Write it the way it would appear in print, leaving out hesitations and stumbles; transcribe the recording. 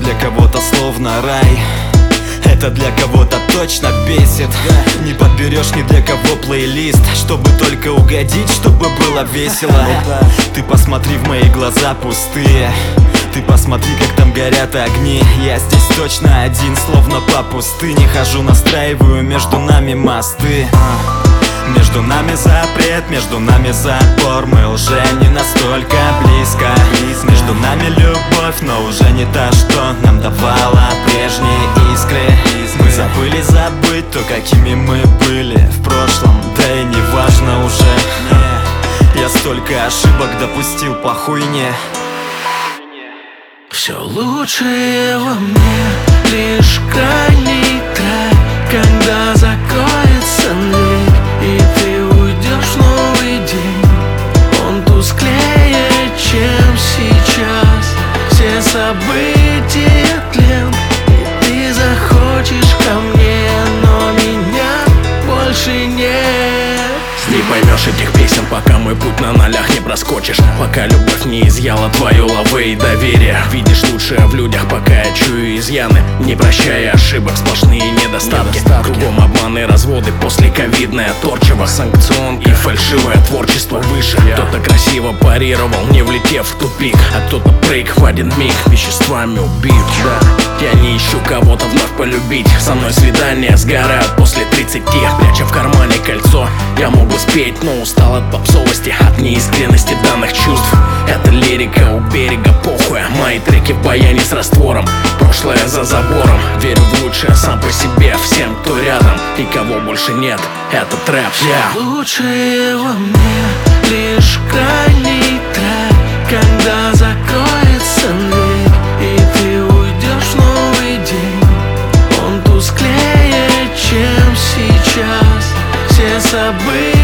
для кого-то словно рай. Это для кого-то точно бесит. Не подберешь ни для кого плейлист, чтобы только угодить, чтобы было весело. Ты посмотри, в мои глаза пустые. Ты посмотри, как там горят огни. Я здесь точно один, словно по пустыне хожу, настраиваю между нами мосты. Между нами запрет, между нами запор. Мы уже не настолько близко. Между нами любовь, но уже не та, что нам давала прежние искры. Мы забыли забыть то, какими мы были в прошлом. Да и не важно уже. Я столько ошибок допустил по хуйне. Все лучшее во мне, лишь крайний трек, когда закроется мир и ты уйдешь в новый день. Он тусклее, чем сейчас. Все события тлен, и ты захочешь ко мне, но меня больше нет. Не поймешь этих песен, пока мой путь на нолях не проскочишь. Пока любовь не изъяла твою лавы и доверие. Видишь лучшее в людях, пока я чую изъяны, не прощая ошибок, сплошные недостатки. Кругом обманы, разводы, после ковидное торчево, санкцион и фальшивое творчество выше. Кто-то красиво парировал, не влетев в тупик, а кто-то прыг в один миг веществами убит. Да, я не ищу кого-то вновь полюбить. Со мной свидания сгорают после 30, пряча в кармане кольцо. Я могу спеть, но устал от попсовости, от неискренности данных чувств. Это лирика у берега похуя. Мои треки в баяне с раствором. Прошлое за забором. Верю в лучшее сам по себе, всем, кто рядом и кого больше нет. Это трэп, Лучшее во мне, лишь крайний трек, когда закроется мир и ты уйдешь в новый день. Он тусклее, чем сейчас. Все события